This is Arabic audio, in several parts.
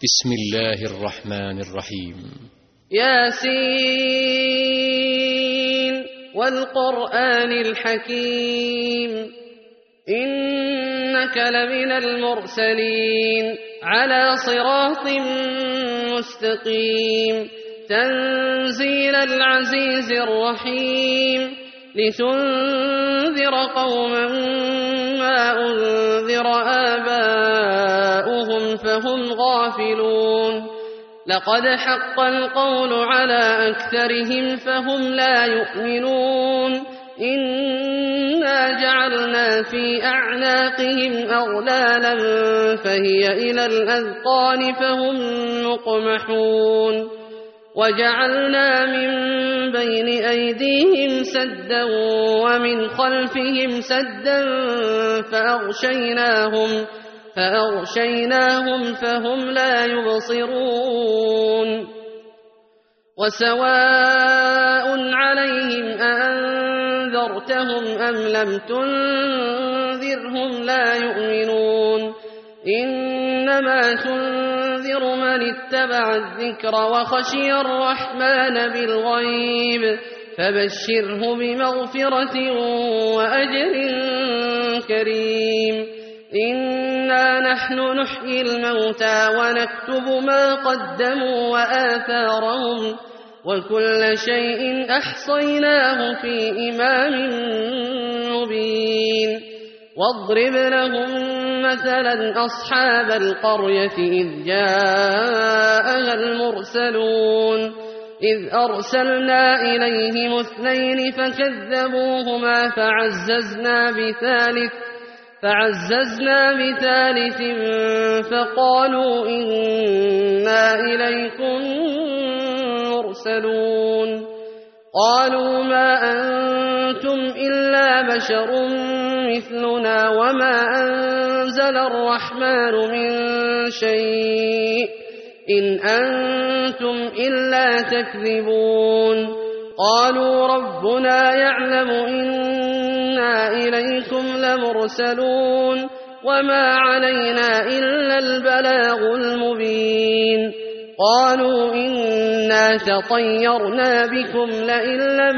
بسم الله الرحمن الرحيم. ياسين والقرآن الحكيم إنك لمن المرسلين على صراط مستقيم تنزيل العزيز الرحيم لتنذر قوما ما أنذر آباؤهم فهم غافلون لقد حق القول على أكثرهم فهم لا يؤمنون إنا جعلنا في أعناقهم أغلالا فهي إلى الأذقان فهم مقمحون وجعلنا من بين أيديهم سدا ومن خلفهم سدا فأغشيناهم فهم لا يبصرون وسواء عليهم أأنذرتهم أم لم تنذرهم لا يؤمنون إنما تنذر من اتبع الذكر وخشي الرحمن بالغيب فبشره بمغفرة وأجر كريم إنا نحن نحيي الموتى ونكتب ما قدموا وآثارهم وكل شيء أحصيناه في إمام مبين واضرب لهم مثلا أصحاب القرية إذ جاءها المرسلون إذ أرسلنا إليهم 2 فكذبوهما فعززنا بثالث فقالوا إنا إليكم مرسلون قالوا ما أنتم إلا بشر مثلنا وما أنزل الرحمن من شيء إن أنتم إلا تكذبون قالوا ربنا يعلم إنا إليكم لمرسلون وما علينا إلا البلاغ المبين قالوا إنا تطيرنا بكم لئن لم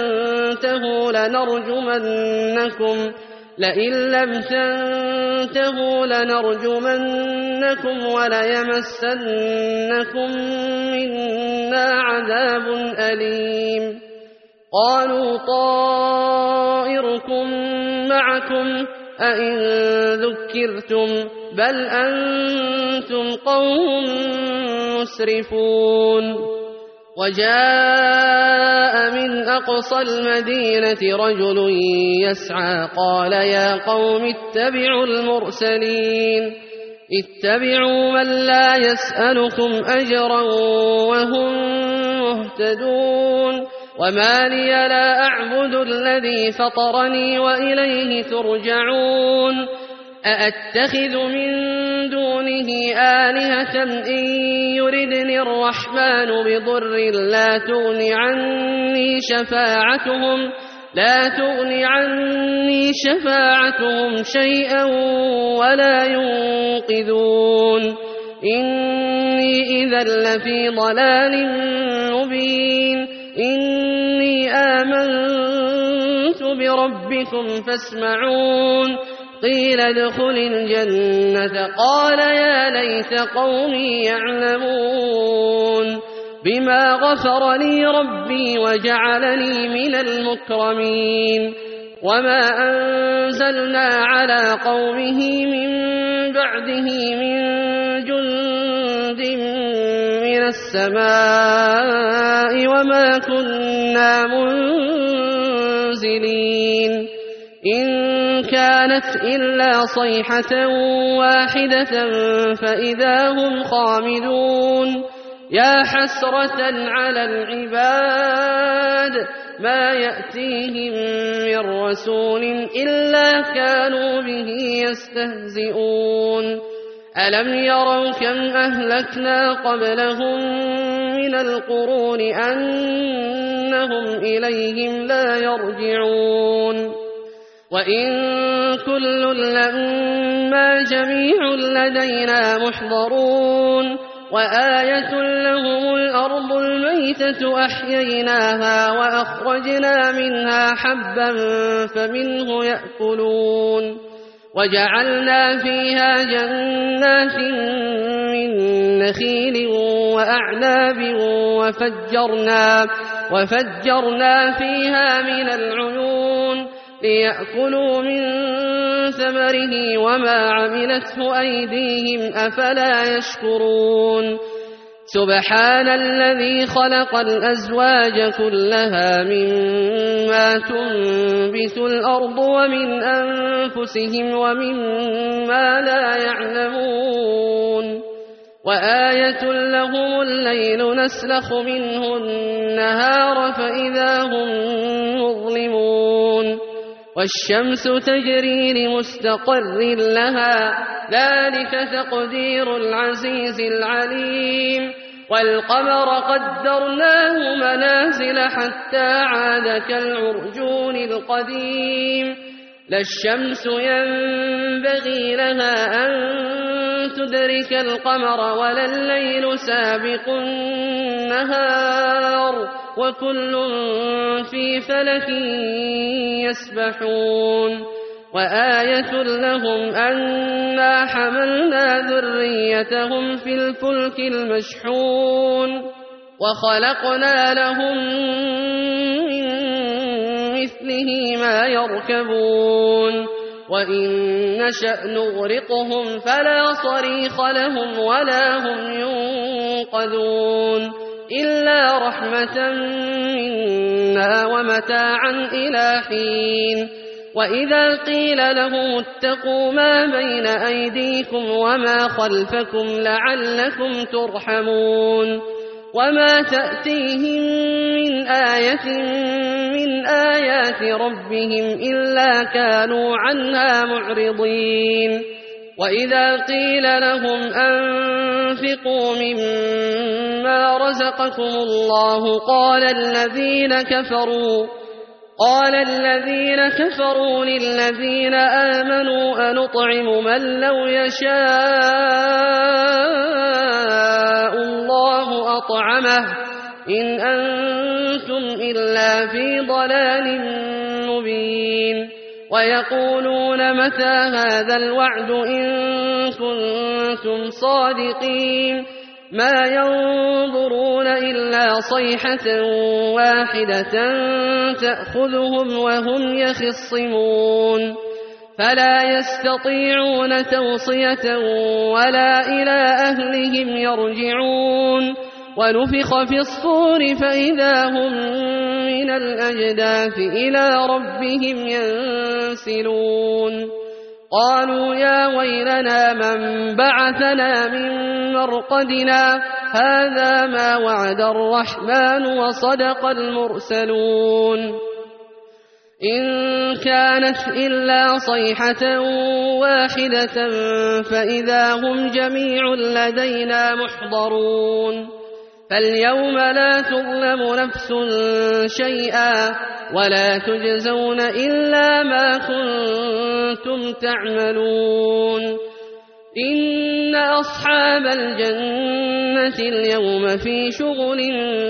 تنتهوا لنرجمنكم وليمسنكم منا عذاب أليم قالوا طائركم معكم أئن ذكرتم بل أنتم قوم مسرفون وجاء من أقصى المدينة رجل يسعى قال يا قوم اتبعوا المرسلين اتبعوا من لا يسألكم أجرا وهم مهتدون وما لي لا أعبد الذي فطرني وإليه ترجعون أأتخذ من دونه آلهة إن يردني الرحمن بضر لا تغني عني شفاعتهم شيئا ولا ينقذون إني إذا لفي ضلال مبين إني آمنت بربكم فاسمعون قيل ادخل الجنة قال يا ليت قومي يعلمون بما غفر لي ربي وجعلني من المكرمين وما أنزلنا على قومه من بعده من جند من السماء وما كنا منزلين إن كانت إلا صيحة واحدة فإذا هم خامدون يا حسرة على العباد ما يأتيهم من رسول إلا كانوا به يستهزئون ألم يروا كم أهلكنا قبلهم من القرون أنهم إليهم لا يرجعون وإن كل لما جميع لدينا محضرون وآية لهم الأرض الميتة أحييناها وأخرجنا منها حبا فمنه يأكلون وجعلنا فيها جنات من نخيل وأعناب وفجرنا فيها من العيون ليأكلوا من ثمره وما عملته أيديهم أفلا يشكرون سبحان الذي خلق الأزواج كلها مما تنبت الأرض ومن أنفسهم ومما لا يعلمون وآية لهم الليل نسلخ منه النهار فإذا هم مظلمون والشمس تجري لمستقر لها ذلك تقدير العزيز العليم والقمر قدرناه منازل حتى عاد كالعرجون القديم لا الشمس ينبغي لها أن تدرك القمر ولا الليل سابق النهار وكل في فلك يسبحون وآية لهم أنا حملنا ذريتهم في الفلك المشحون وخلقنا لهم من مثله ما يركبون وإن نشأ نغرقهم فلا صريخ لهم ولا هم ينقذون إلا رحمة منا ومتاعا إلى حين وإذا قيل لهم اتقوا ما بين أيديكم وما خلفكم لعلكم ترحمون وما تأتيهم من آية من آيات ربهم إلا كانوا عنها معرضين وإذا قيل لهم أنفقوا مما رزقكم الله قال الذين كفروا للذين آمنوا أنطعم من لو يشاء الله أطعمه إن أنتم إلا في ضلال مبين ويقولون متى هذا الوعد إن كنتم صادقين ما ينظرون إلا صيحة واحدة تأخذهم وهم يخصمون فلا يستطيعون توصية ولا إلى أهلهم يرجعون ونفخ في الصور فإذا هم من الأجداث إلى ربهم ينسلون قالوا يا ويلنا من بعثنا من مرقدنا هذا ما وعد الرحمن وصدق المرسلون إن كانت إلا صيحة واحدة فإذا هم جميع لدينا محضرون فاليوم لا تظلم نفس شيئا ولا تجزون إلا ما كنتم تعملون إن أصحاب الجنة اليوم في شغل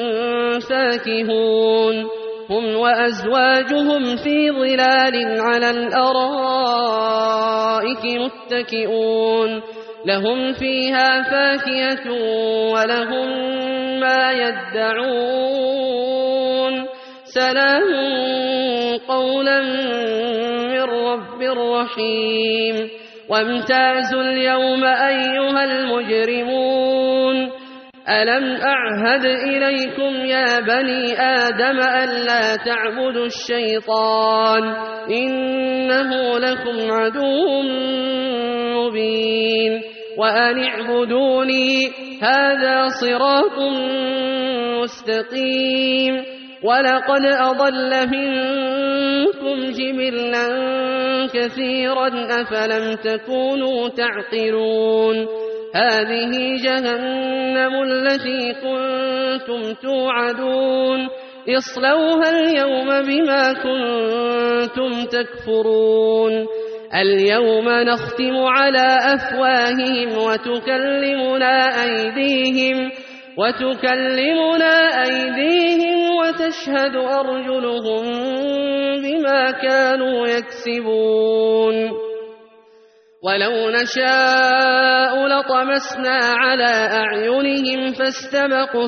فاكهون هم وأزواجهم في ظلال على الأرائك متكئون لهم فيها فاكهة ولهم ما يدعون سلام قولا من رب رحيم وامتازوا اليوم أيها المجرمون ألم أعهد إليكم يا بني آدم ألا تعبدوا الشيطان إنه لكم عدو مبين وأن اعبدوني هذا صراط مستقيم ولقد أضل منكم جبلا كثيرا أفلم تكونوا تعقلون هذه جهنم التي كنتم توعدون اصلوها اليوم بما كنتم تكفرون اليوم نختم على أفواههم وتكلمنا أيديهم وتشهد أرجلهم بما كانوا يكسبون ولو نشاء لطمسنا على أعينهم فاستبقوا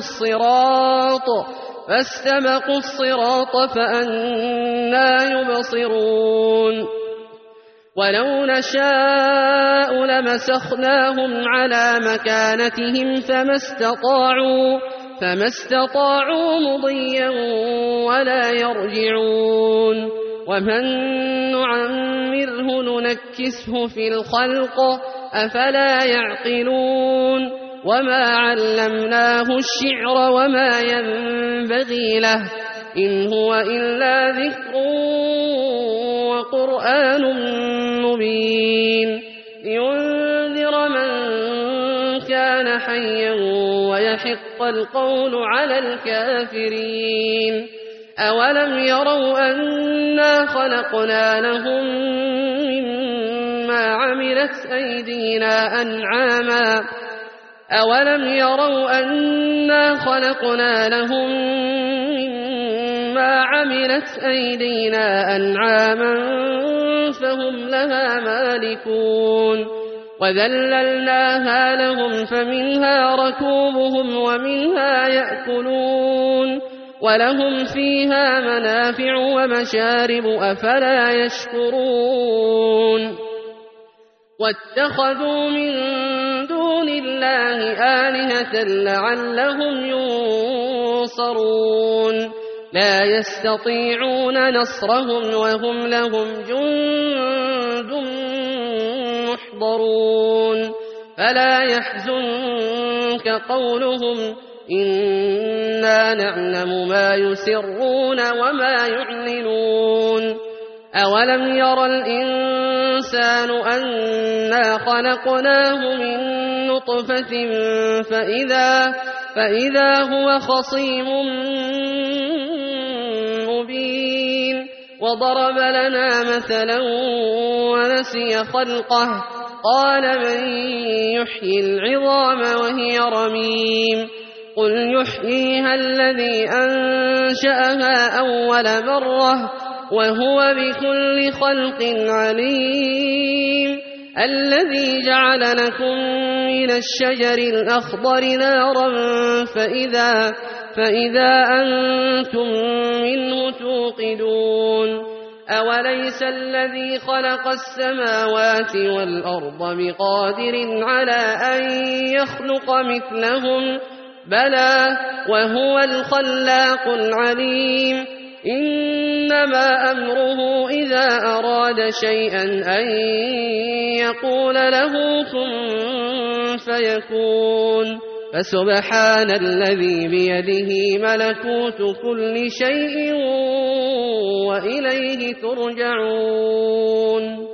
الصراط فأنى يبصرون ولو نشاء لمسخناهم على مكانتهم فما استطاعوا مضيا ولا يرجعون ومن نعمره ننكسه في الخلق أفلا يعقلون وما علمناه الشعر وما ينبغي له إن هو إلا ذكر وقرآن مبين لينذر من كان حيا ويحق القول على الكافرين أولم يروا أنا خلقنا لهم مما عملت أيدينا أنعاما فهم لها مالكون وذللناها لهم فمنها ركوبهم ومنها يأكلون ولهم فيها منافع ومشارب أفلا يشكرون واتخذوا من دون الله آلهة لعلهم ينصرون لا يستطيعون نصرهم وهم لهم جند محضرون فلا يحزنك قولهم إنا نعلم ما يسرون وما يعلنون أولم ير الإنسان أنا خلقناه من نطفة فإذا هو خصيم مبين وضرب لنا مثلا ونسي خلقه قال من يحيي العظام وهي رميم قل يحييها الذي أنشأها أول مرة وهو بكل خلق عليم الذي جعل لكم من الشجر الأخضر نارا فإذا أنتم منه توقدون أوليس الذي خلق السماوات والأرض بقادر على أن يخلق مثلهم بلى وهو الخلاق العليم إنما أمره إذا أراد شيئا أن يقول له كن فيكون فسبحان الذي بيده ملكوت كل شيء وإليه ترجعون